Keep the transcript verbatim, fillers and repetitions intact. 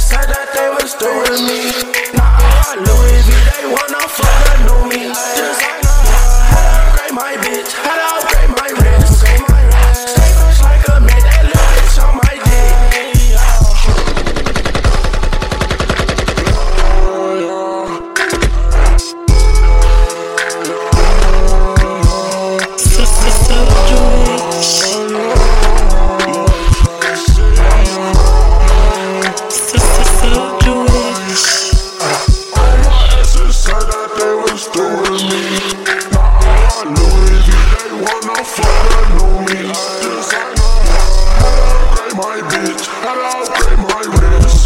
said that they was through with me. Nah, I Louis V, they wanna fuck the new me. Just like had to upgrade my bitch, had to upgrade my wrist. Stay fresh like a man, that little bitch on my dick. My bitch, had to upgrade my wrist.